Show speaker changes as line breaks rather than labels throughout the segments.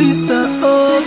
sister, oh.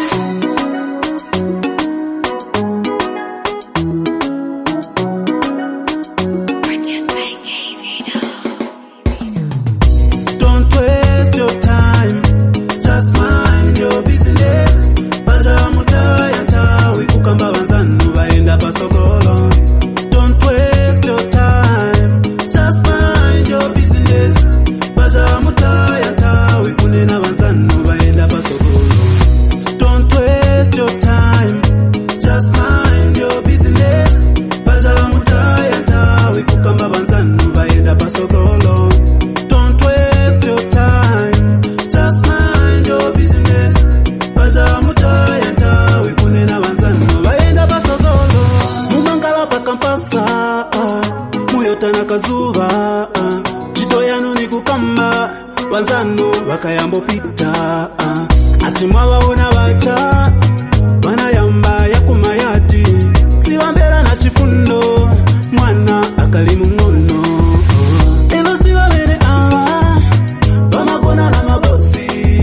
Don't waste your time, just mind your business. Baja mutaya tawi kukamba wanzanu waenda pasokolo. Don't waste your time, just mind your business. Baja mutaya tawi kunena wanzanu waenda pasokolo. Don't waste your time, just mind your business. Baja mutaya tawi kukamba wanzanu waenda pasokolo. Don't waste your time, just mind your business. Baja mutaya tawi kunena wanzanu waenda pasokolo. Mumangala pakampasa, muyotana kazuba. Chito yanu ni kukamba, wanzanu wakayambo pita. Ati mwawaona wacha, wanayamba ya kumayati. Siwambela na chifundo, mwana akalimu ngono. Eno siwabele awa, wamagona na mabosi.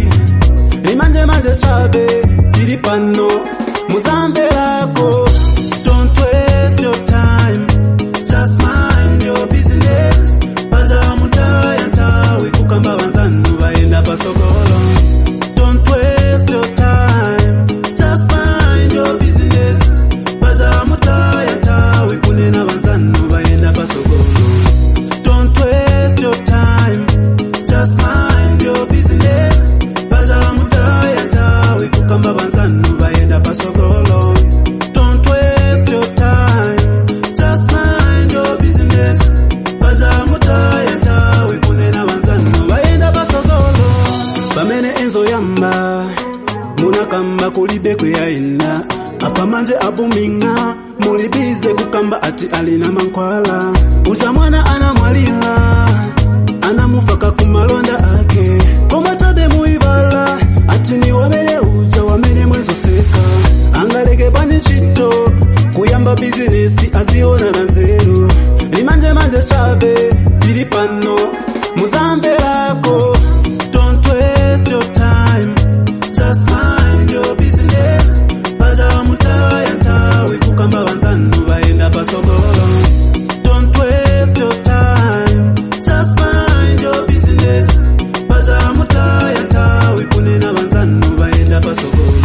Limanje manje chabe, tilipano, muzambe lako. Don't waste your time, just mind your business. Baja mutaya tawi kukamba wanzanu waenda pasokolo. Don't waste your time, just mind your business. Baja mutaya tawi kunena wanzanu waenda pasokolo. Don't waste your time, just mind your business. Baja mutaya tawi kukamba wanzanu waenda pasokolo. Don't waste your time, just mind your business. Baja mutaya tawi kunena wanzanu waenda pasokolo. Pamene enzo yamba, munakamba kulibe kweyaenda. Apa manje abuminga, mulibize kukamba ati alina mankwala. Uja mwana anamwalila, anamufaka kumalonda ake. Koma chabe muibala, ati ni wamele uja wamene mwezo seka. Angaleke bani chito, kuyamba bizinesi aziona na nzeru. Limanje manje chabe, tilipano, muzambe lako. Don't waste your time, just mind your business. Baja mutaya tawi kukamba wanzanu waenda pasokolo. Don't waste your time, just mind your business. Baja mutaya tawi kunena wanzanu waenda pasokolo.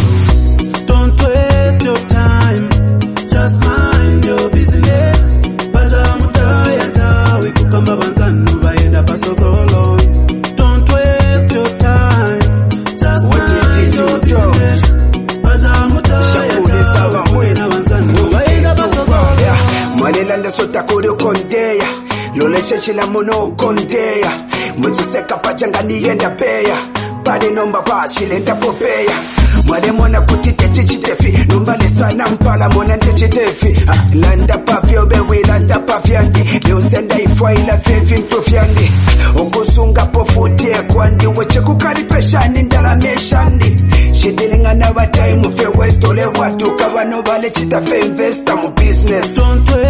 Don't waste your time, just mind your business. Baja mutaya tawi kukamba wanzanu waenda pasokolo. Don't waste your time, just mind your business. Baja mutaya tawi kunena wanzanu waenda pasokolo.
Mwanelanda sota kuro kondeya, loleshe chila mono kondeya. Muzuseka pachangani yenda beya, pade nomba pashi lenda popeya. Mwale mwana kutite chitefi, numbale sana mpala mwana chitefi. Landa papi obewe landa papi andi, leusenda ifwa ila fevi mprofyandi. Okusunga pofutie kwandi, weche kukari peshani ndala meshandi. Shidilinga na watai mufe west ole watu kawa no vale chita fe investa mu business.
Don't